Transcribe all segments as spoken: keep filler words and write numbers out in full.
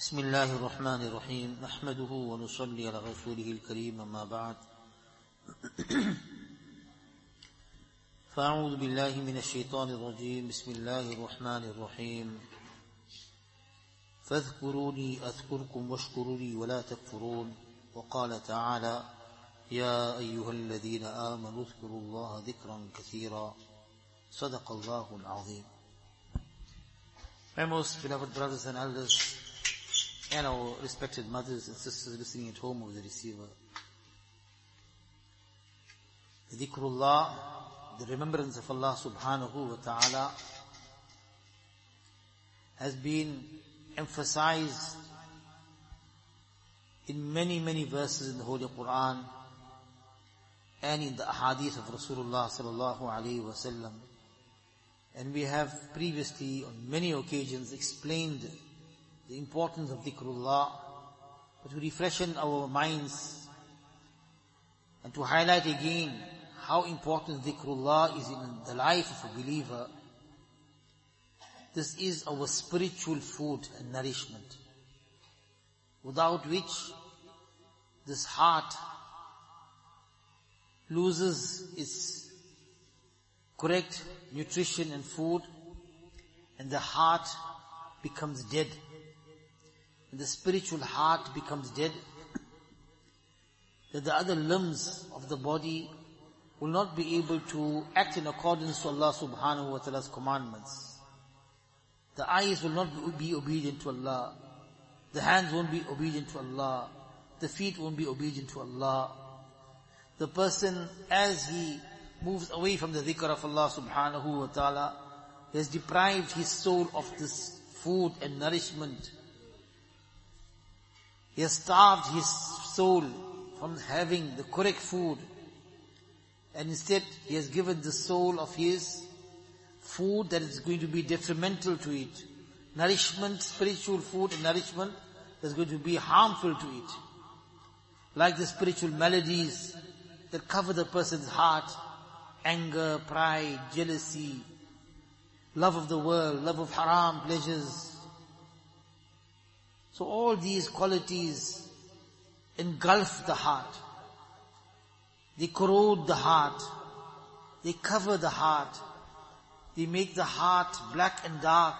بسم الله الرحمن الرحيم نحمده ونصلي على رسوله الكريم أما بعد فأعوذ بالله من الشيطان الرجيم بسم الله الرحمن الرحيم فاذكروني أذكركم واشكروا لي ولا تكفرون وقال تعالى يا أيها الذين آمنوا اذكروا الله ذكرا كثيرا صدق الله العظيم. My most beloved brothers and elders and our respected mothers and sisters listening at home over the receiver. The dhikrullah, the remembrance of Allah subhanahu wa ta'ala, has been emphasized in many, many verses in the Holy Quran and in the ahadith of Rasulullah sallallahu alayhi wa sallam. And we have previously on many occasions explained the importance of dhikrullah, but to refreshen our minds and to highlight again how important dhikrullah is in the life of a believer. This is our spiritual food and nourishment, without which this heart loses its correct nutrition and food, and the heart becomes dead. And the spiritual heart becomes dead, that the other limbs of the body will not be able to act in accordance to Allah subhanahu wa ta'ala's commandments. The eyes will not be obedient to Allah. The hands won't be obedient to Allah. The feet won't be obedient to Allah. The person, as he moves away from the dhikr of Allah subhanahu wa ta'ala, he has deprived his soul of this food and nourishment. He has starved his soul from having the correct food, and instead he has given the soul of his food that is going to be detrimental to it. Nourishment, spiritual food and nourishment that is going to be harmful to it. Like the spiritual maladies that cover the person's heart: anger, pride, jealousy, love of the world, love of haram pleasures. So all these qualities engulf the heart. They corrode the heart. They cover the heart. They make the heart black and dark.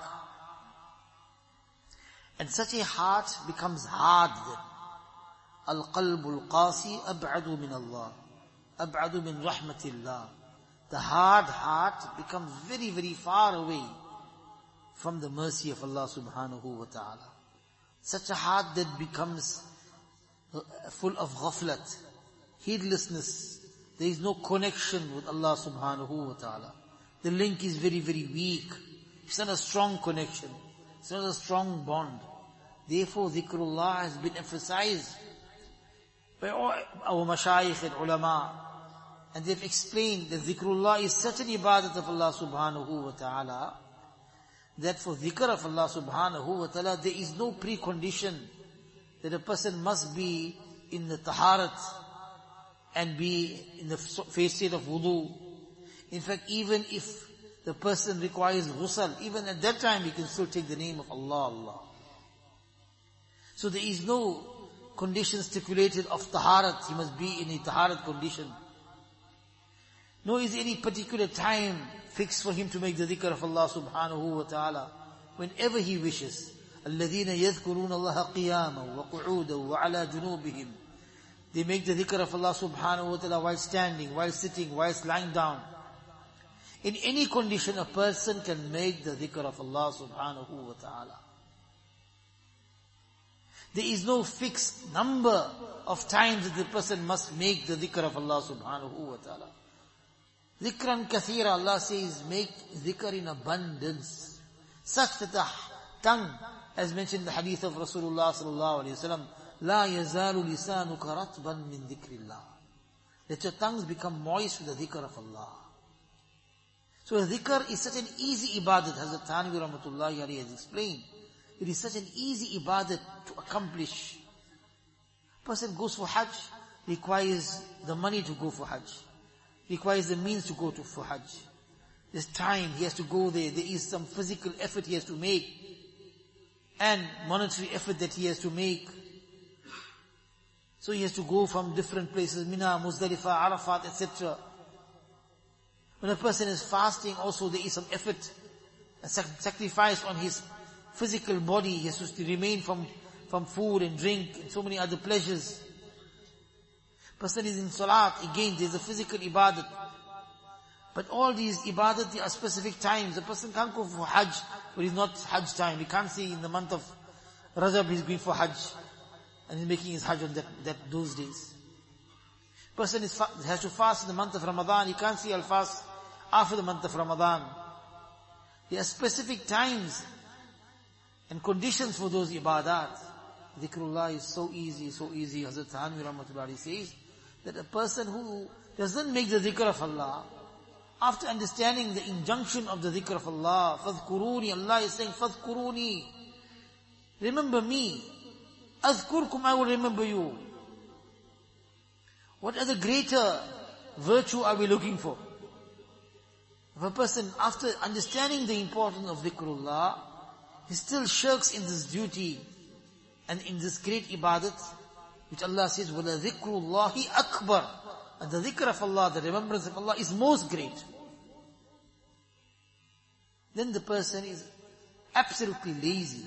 And such a heart becomes hard then. Al-qalbul qasi ab'adu min Allah. Ab'adu min rahmatillah. The hard heart becomes very, very far away from the mercy of Allah subhanahu wa ta'ala. Such a heart that becomes full of ghaflat, heedlessness. There is no connection with Allah subhanahu wa ta'ala. The link is very, very weak. It's not a strong connection. It's not a strong bond. Therefore, dhikrullah has been emphasized by our mashayikh and ulama. And they've explained that dhikrullah is such an ibadat of Allah subhanahu wa ta'ala, that for dhikr of Allah subhanahu wa ta'ala, there is no precondition that a person must be in the taharat and be in the face state of wudu. In fact, even if the person requires ghusl, even at that time he can still take the name of Allah, Allah. So there is no condition stipulated of taharat, he must be in a taharat condition. Nor is any particular time fixed for him to make the dhikr of Allah subhanahu wa ta'ala. Whenever he wishes. الَّذِينَ يَذْكُرُونَ اللَّهَ قِيَامًا وَقُعُودًا وَعَلَى جُنُوبِهِمْ. They make the dhikr of Allah subhanahu wa ta'ala while standing, while sitting, while lying down. In any condition a person can make the dhikr of Allah subhanahu wa ta'ala. There is no fixed number of times that the person must make the dhikr of Allah subhanahu wa ta'ala. Dhikran kathira, Allah says, make dhikr in abundance, such that the tongue, as mentioned in the hadith of Rasulullah sallallahu alayhi wa sallam, la yazalu lisanuka ratban min dhikrillah. Let your tongues become moist with the dhikr of Allah. So dhikr is such an easy ibadat, Hazrat Thanvi rahmatullahi alayhi has explained. It is such an easy ibadat to accomplish. Person goes for Hajj, requires the money to go for Hajj. Requires the means to go to for Hajj. There's time, he has to go there. There is some physical effort he has to make. and monetary effort that he has to make. So he has to go from different places, Mina, Muzdalifah, Arafat, et cetera. When a person is fasting, also there is some effort, a sac- sacrifice on his physical body. He has to remain from, from food and drink and so many other pleasures. Person is in salat, again there's a physical ibadat. But all these ibadat, there are specific times. A person can't go for Hajj, but it's not Hajj time. We can't say in the month of Rajab he's going for Hajj, and he's making his Hajj on that, that those days. Person is, has to fast in the month of Ramadan. He can't say I'll fast after the month of Ramadan. There are specific times and conditions for those ibadat. Dhikrullah is so easy, so easy. Hazrat Thanvi Rahmatullahi says that a person who doesn't make the dhikr of Allah, after understanding the injunction of the dhikr of Allah, فَذْكُرُونِي, Allah is saying, فَذْكُرُونِي, remember me. أَذْكُرْكُمْ, I will remember you. What other greater virtue are we looking for? If a person, after understanding the importance of dhikrullah, he still shirks in this duty and in this great ibadat, which Allah says, وَلَذِكْرُ اللَّهِ أَكْبَرُ, and the dhikr of Allah, the remembrance of Allah is most great. Then the person is absolutely lazy.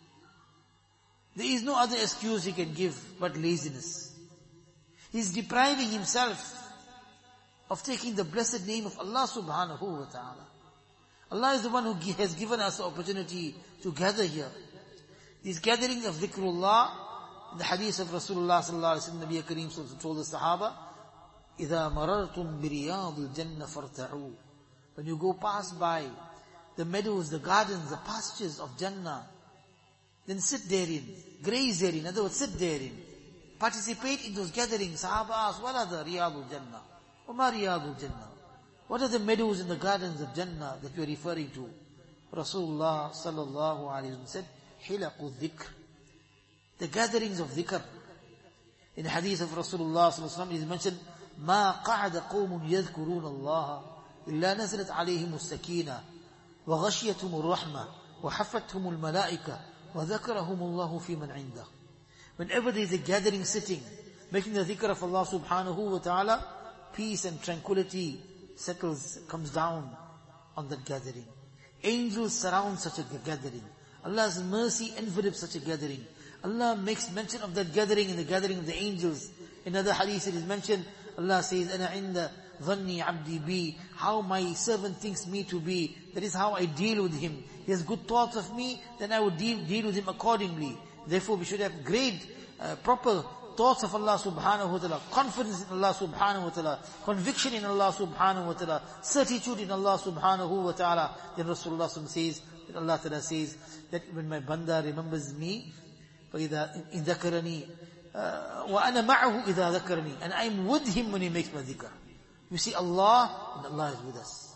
There is no other excuse he can give but laziness. He is depriving himself of taking the blessed name of Allah subhanahu wa ta'ala. Allah is the one who has given us the opportunity to gather here. These gatherings of dhikrullah, in the hadith of Rasulullah sallallahu alaihi wasallam, Nabi Kareem sallallahu alaihi wasallam told the Sahaba, إِذَا مَرَرْتُمْ بِرِيَاضِ الْجَنَّةِ فَارْتَعُوا, when you go past by the meadows, the gardens, the pastures of Jannah, then sit therein, graze therein, in other words, sit therein. Participate in those gatherings. Sahaba asked, what are the Riyadul Jannah? Wama Riyadul Jannah? What are the meadows and the gardens of Jannah that you are referring to? Rasulullah sallallahu alayhi wa sallam said, Hilaqul Dhikr, the gatherings of dhikr. In the hadith of Rasulullah sallallahu alayhi wa sallam, it is mentioned, ما قعد قوم يذكرون الله إلا نزلت عليهم السكينة وغشيتهم الرحمة وحفتهم الملائكة وذكرهم الله في من عنده. Whenever there is a gathering sitting, making the dhikr of Allah subhanahu wa ta'ala, peace and tranquility settles, comes down on that gathering. Angels surround such a gathering. Allah's mercy envelops such a gathering. Allah makes mention of that gathering in the gathering of the angels. In another hadith it is mentioned, Allah says, أَنَا عِنْدَ ظَنِّي عَبْدِي بِي, how my servant thinks me to be, that is how I deal with him. He has good thoughts of me, then I would deal, deal with him accordingly. Therefore we should have great, uh, proper thoughts of Allah subhanahu wa ta'ala, confidence in Allah subhanahu wa ta'ala, conviction in Allah subhanahu wa ta'ala, certitude in Allah subhanahu wa ta'ala. Then Rasulullah says, that Allah ta'ala says, that when my banda remembers me, فَإِذَا إِن ذَكَرَنِي وَأَنَا مَعَهُ إِذَا ذَكَرَنِي, and I'm with him when he makes my dhikr. You see Allah, and Allah is with us.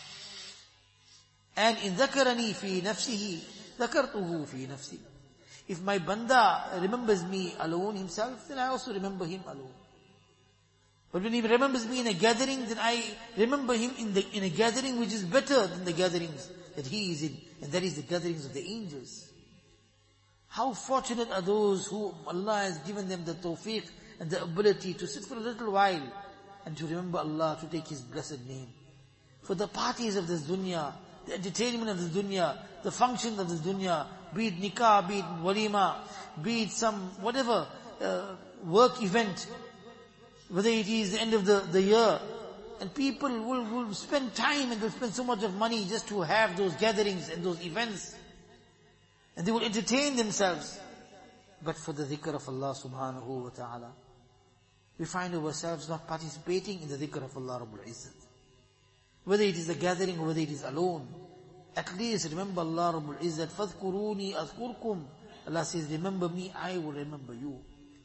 And in ذَكَرَنِي فِي نَفْسِهِ ذَكَرْتُهُ فِي نَفْسِي. If my banda remembers me alone himself, then I also remember him alone. But when he remembers me in a gathering, then I remember him in the in a gathering which is better than the gatherings that he is in, and that is the gatherings of the angels. How fortunate are those who Allah has given them the tawfiq and the ability to sit for a little while and to remember Allah, to take His blessed name. For the parties of this dunya, the entertainment of this dunya, the functions of this dunya, be it nikah, be it walima, be it some whatever uh, work event, whether it is the end of the, the year, and people will, will spend time and will spend so much of money just to have those gatherings and those events. And they will entertain themselves. But for the dhikr of Allah subhanahu wa ta'ala, we find ourselves not participating in the dhikr of Allah Rabbul Izzat. Whether it is a gathering or whether it is alone, at least remember Allah Rabbul Izzat. فَاذْكُرُونِي أَذْكُرْكُمْ. Allah says, remember me, I will remember you.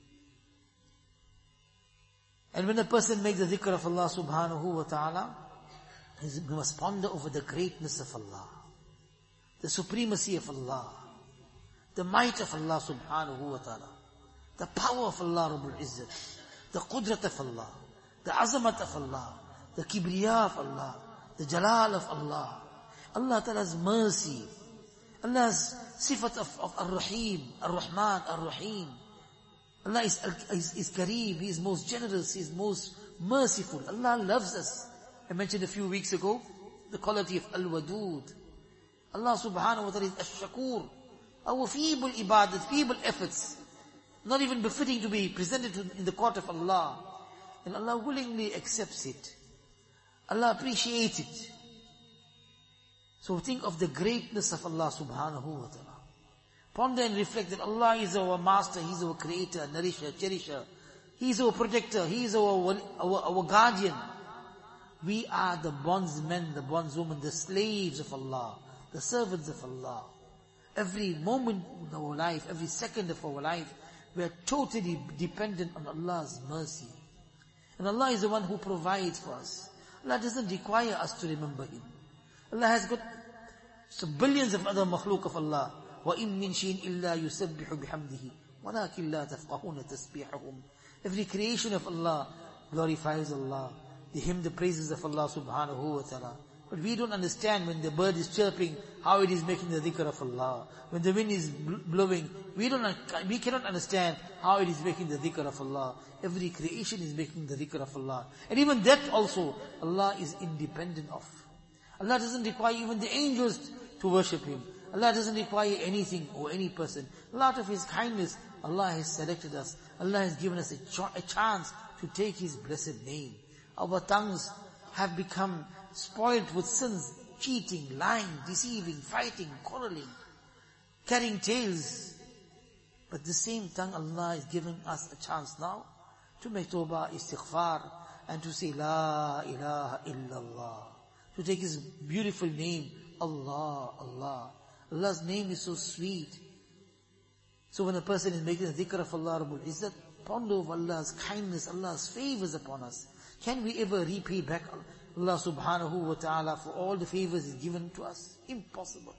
And when a person makes the dhikr of Allah subhanahu wa ta'ala, he must ponder over the greatness of Allah, the supremacy of Allah, the might of Allah subhanahu wa ta'ala, the power of Allah Rabbul Izzat, the qudrat of Allah, the azamat of Allah, the kibriya of Allah, the jalal of Allah, Allah Ta'ala's mercy, Allah's sifat of, of Ar-Rahim, Ar-Rahman, Ar-Rahim. Allah is, is, is Kareem, He is most generous, He is most merciful. Allah loves us. I mentioned a few weeks ago, the quality of Al-Wadud. Allah subhanahu wa ta'ala is Ash-Shakur. Our feeble ibadat, feeble efforts, not even befitting to be presented in the court of Allah. And Allah willingly accepts it. Allah appreciates it. So think of the greatness of Allah subhanahu wa ta'ala. Ponder and reflect that Allah is our master, He is our creator, nourisher, cherisher. He is our protector, He is our, our, our guardian. We are the bondsmen, the bondswomen, the slaves of Allah, the servants of Allah. Every moment in our life, every second of our life, we are totally dependent on Allah's mercy. And Allah is the one who provides for us. Allah doesn't require us to remember Him. Allah has got some billions of other makhluk of Allah. وَإِن مِّن شَيْءٍ إِلَّا يُسَبِّحُ بِحَمْدِهِ وَلَكِنْ لَا تَفْقَهُونَ تَسْبِيحَهُمْ. Every creation of Allah glorifies Allah. They hymn the praises of Allah subhanahu wa ta'ala. But we don't understand when the bird is chirping, how it is making the dhikr of Allah. When the wind is blowing, we don't, we cannot understand how it is making the dhikr of Allah. Every creation is making the dhikr of Allah. And even that also, Allah is independent of. Allah doesn't require even the angels to worship Him. Allah doesn't require anything or any person. Allah, out of His kindness, Allah has selected us. Allah has given us a, ch- a chance to take His blessed name. Our tongues have become spoiled with sins, cheating, lying, deceiving, fighting, quarreling, carrying tales. But the same tongue, Allah is giving us a chance now to make tawbah, istighfar, and to say La ilaha illallah. To take His beautiful name, Allah, Allah. Allah's name is so sweet. So when a person is making the dhikr of Allah Rabbul Izzat, ponder of Allah's kindness, Allah's favors upon us. Can we ever repay back Allah subhanahu wa ta'ala for all the favors He's given to us? Impossible.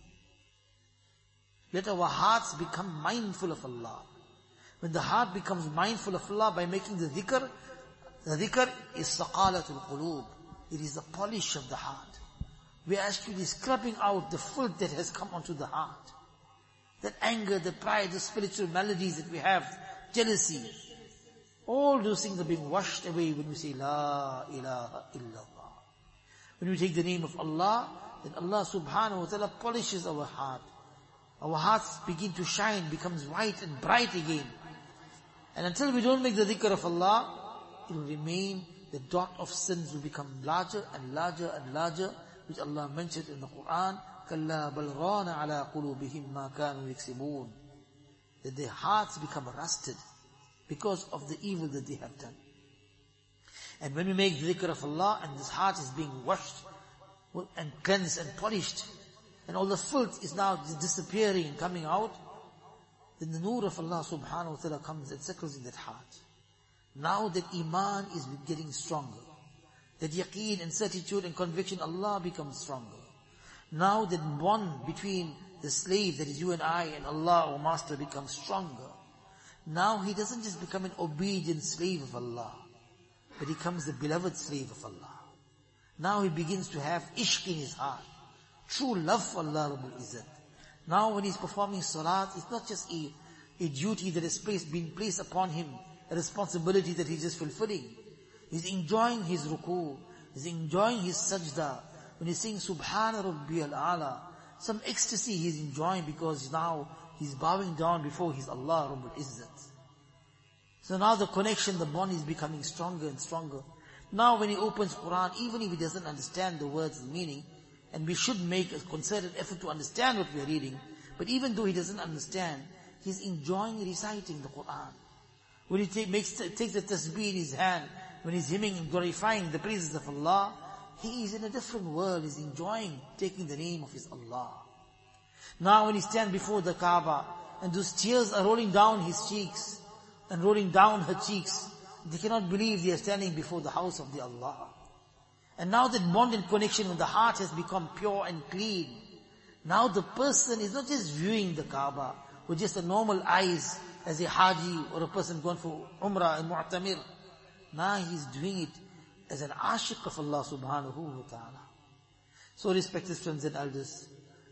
Let our hearts become mindful of Allah. When the heart becomes mindful of Allah by making the dhikr, the dhikr is saqalatul qulub. It is the polish of the heart. We are actually scrubbing out the filth that has come onto the heart. That anger, the pride, the spiritual maladies that we have, jealousy. All those things are being washed away when we say La ilaha illallah. When we take the name of Allah, then Allah subhanahu wa ta'ala polishes our heart. Our hearts begin to shine, becomes white and bright again. And until we don't make the dhikr of Allah, it will remain, the dot of sins will become larger and larger and larger, which Allah mentioned in the Quran, كَلَّا بَلْ رَانَ عَلَىٰ قُلُوبِهِمْ مَا كَانُوا يَكْسِبُونَ. That their hearts become rusted because of the evil that they have done. And when we make the dhikr of Allah, and this heart is being washed and cleansed and polished, and all the filth is now disappearing and coming out, then the nur of Allah subhanahu wa ta'ala comes and settles in that heart. Now that iman is getting stronger, that yaqeen and certitude and conviction Allah becomes stronger. Now that bond between the slave, that is you and I, and Allah, our master, becomes stronger. Now he doesn't just become an obedient slave of Allah, but he becomes the beloved slave of Allah. Now he begins to have ishq in his heart, true love for Allah Rabbul Izzat. Now when he's performing salat, it's not just a, a duty that is placed, being placed upon him, a responsibility that he's just fulfilling. He's enjoying his ruku, he's enjoying his sajda. When he's saying Subhana Rabbi al-A'la, some ecstasy he's enjoying because now he's bowing down before his Allah Rabbul Izzat. So now the connection, the bond is becoming stronger and stronger. Now when he opens Quran, even if he doesn't understand the words and meaning, and we should make a concerted effort to understand what we are reading, but even though he doesn't understand, he's enjoying reciting the Quran. When he take, makes, takes the tasbih in his hand, when he's hymning and glorifying the praises of Allah, he is in a different world, he's enjoying taking the name of his Allah. Now when he stands before the Kaaba, and those tears are rolling down his cheeks, and rolling down her cheeks, they cannot believe they are standing before the house of the Allah. And now that bond and connection with the heart has become pure and clean, now the person is not just viewing the Kaaba with just a normal eyes as a haji or a person going for umrah and mu'tamir. Now he's doing it as an ashiq of Allah subhanahu wa ta'ala. So respected friends and elders,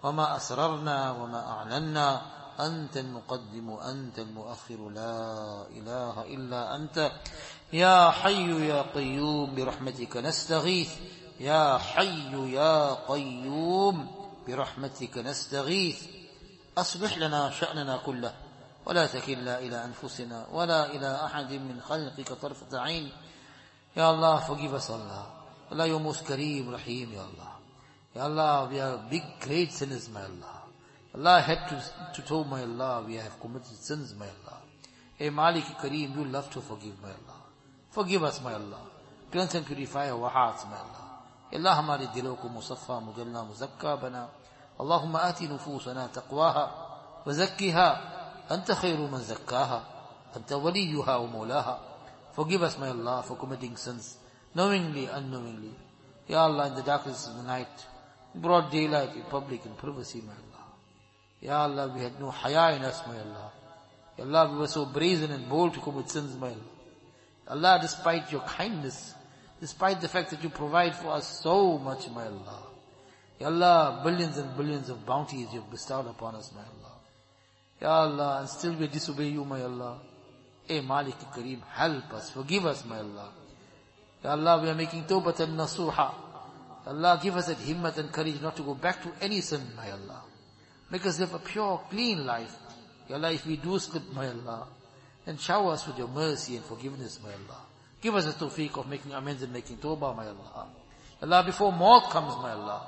وما أسررنا وما أعلنا أنت المقدم أنت المؤخر لا إله إلا أنت يا حي يا قيوم برحمتك نستغيث يا حي يا قيوم برحمتك نستغيث أصلح لنا شأننا كله ولا تكلنا إلى أنفسنا ولا إلى أحد من خلقك طرفة عين. Ya Allah, forgive us, Allah. Allah, you're most Kareem, Rahim, Ya Allah. Ya Allah, we are big, great sinners, my Allah. Allah, head to, to toe, my Allah, we have committed sins, my Allah. Hey Malik Kareem, you love to forgive, my Allah. Forgive us, my Allah. Cleanse and purify our hearts, my Allah. Allah, हमारे दिलों को मुसफ़ा, मुजल्ला, मुज़क्का बना. اللهم آت نفوسنا تقواها وزكها أنت خير من زكاها أنت وليها ومولاها. Forgive us, my Allah, for committing sins, knowingly, unknowingly. Ya Allah, in the darkness of the night, broad daylight, in public, in privacy, my Allah. Ya Allah, we had no haya in us, my Allah. Ya Allah, we were so brazen and bold to commit sins, my Allah. Allah, despite your kindness, despite the fact that you provide for us so much, my Allah. Ya Allah, billions and billions of bounties you have bestowed upon us, my Allah. Ya Allah, and still we disobey you, my Allah. Hey Malik Kareem, help us, forgive us, my Allah. Ya Allah, we are making tawbatan nasuha. Allah, give us that himmat and courage not to go back to any sin, my Allah. Make us live a pure, clean life. Ya Allah, if we do slip, my Allah, then shower us with your mercy and forgiveness, my Allah. Give us the tawfiq of making amends and making tawbah, my Allah. Ya Allah, before maut comes, my Allah.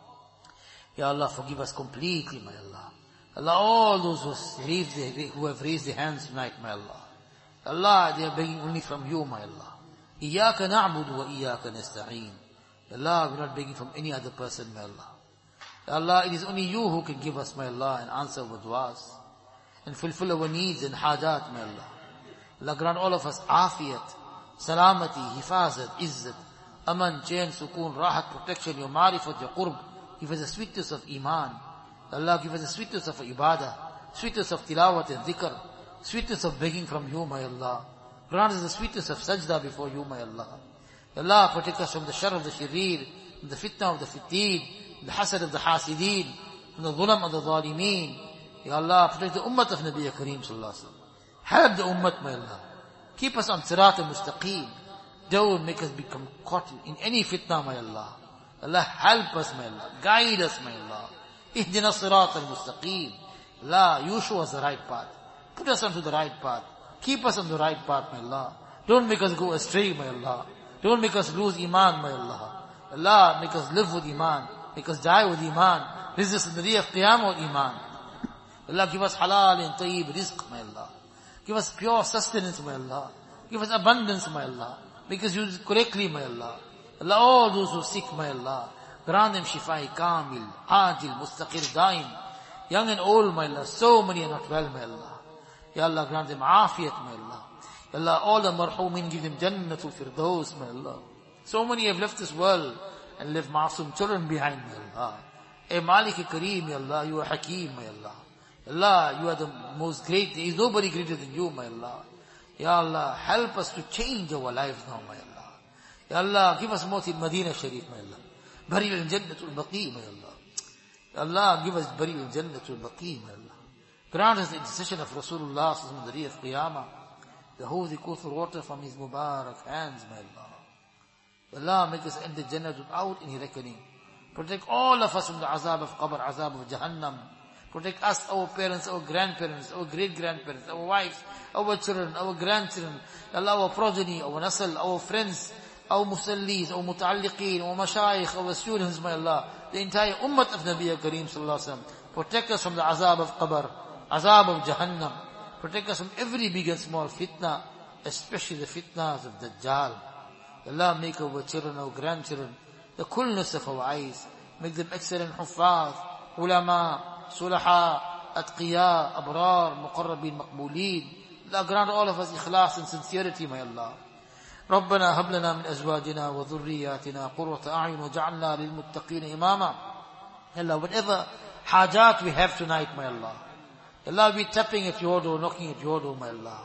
Ya Allah, forgive us completely, my Allah. Allah, all those who, raised their, who have raised their hands tonight, my Allah. Allah, they are begging only from you, my Allah. Iyaka na'budu wa iyaka nasta'een. Allah, we are not begging from any other person, my Allah. Allah, it is only you who can give us, my Allah, and answer our du'as, and fulfill our needs and hajat, my Allah. Allah, grant all of us afiyat, salamati, hifazat, izzat, aman, chain, sukoon, rahat, protection, your marifat, your qurb. Give us the sweetness of iman. Allah, give us the sweetness of ibadah, sweetness of tilawat and dhikr, sweetness of begging from you, my Allah. Grant us the sweetness of sajda before you, my Allah. Allah, protect us from the shar of the sharir, from the fitna of the fiteen, the hasad of the hasideen, from the dhulam of the zalimeen. Ya Allah, protect the ummah of Nabi Kareem sallallahu alaihi wasallam. Help the ummah, my Allah. Keep us on sirat al-mustaqim. Don't make us become caught in any fitna, my Allah. Allah, help us, my Allah. Guide us, my Allah. Ihdina sirat al-mustaqim. Allah, you show us the right path. Put us onto the right path. Keep us on the right path, my Allah. Don't make us go astray, my Allah. Don't make us lose iman, my Allah. Allah, make us live with iman. Make us die with iman. Raise us in the day of qiyamah with iman. Allah, give us halal and tayyib rizq, my Allah. Give us pure sustenance, my Allah. Give us abundance, my Allah. Make us use it correctly, my Allah. Allah, all those who are sick, my Allah, grant them shifai kamil, ajil, mustaqir, daim. Young and old, my Allah, so many are not well, my Allah. Ya Allah, grant them afiyat, my Allah. Ya Allah, all the marhumin, give them jannatul firdaus, my Allah. So many have left this world and left masoom children behind, my Allah. Hey Malik Kareem, ya Allah, you are Hakeem, my Allah. Ya Allah, you are the most great. There is nobody greater than you, my Allah. Ya Allah, help us to change our lives now, my Allah. Ya Allah, give us mawt in Medina Sharif, my Allah. Burial in Jannatul Baqi, my Allah. Ya Allah, give us burial in Jannatul Baqi, my Allah. Grant us the intercession of Rasulullah on the day of Qiyamah, the holy Kawthar water from his Mubarak hands, my Allah. Allah, make us enter Jannah without any reckoning. Protect all of us from the azab of Qabr, azab of Jahannam. Protect us, our parents, our grandparents, our great-grandparents, our wives, our children, our grandchildren, Allah, our progeny, our nasal, our friends, our musallis, our muta'alliqeen, our mashayikh, our students, my Allah, the entire ummah of Nabi Kareem sallallahu alaihi wasallam. Protect us from the azab of Qabr, azab of Jahannam. Protect us from every big and small fitna, especially the fitnas of Dajjal. Allah, make our children, our grandchildren, the coolness of our eyes. Make them excellent huffaz, ulama, sulaha, atqiya, abrar, muqarrabin, maqbooleen. Allah, grant all of us ikhlas and sincerity, my Allah. ربنا هب لنا من أزواجنا وذرياتنا قرة أعين وجعلنا للمتقين إماما. Allah, whatever hajat we have tonight, my Allah. Allah, we tapping at your door, knocking at your door, my Allah.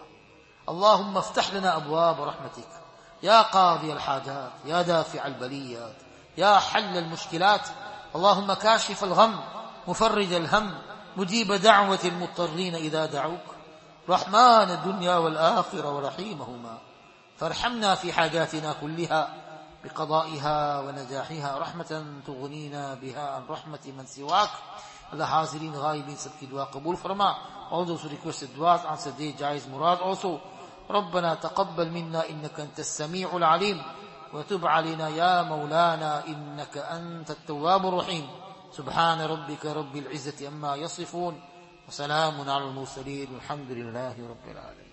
اللهم افتح لنا أبواب رحمتك يا قاضي الحاجات يا دافع البليات يا حل المشكلات اللهم كاشف الغم मुफर्रिज अलहम, Mujib दाअवत अलमुत्तरीन इदा दअऊक, रहमान दुनिया वल आखिरा व रहीमहुमा, फरहमना फी हाजातिना कुल्लिहा बिक़दाइहा व नजाहिहा रहमतन तुगनीना बिहा अन रहमति मन सिवाक। अल्लाह हाजिरीन गायबीन सबकी दुआ कबूल फरमा। All those who requested du'as, answer their jaiz murad also. ربنا تقبل منا إنك أنت السميع العليم وتب علينا يا مولانا إنك أنت التواب الرحيم. سبحان ربك رب العزة أما يصفون وسلام على المرسلين والحمد لله رب العالمين.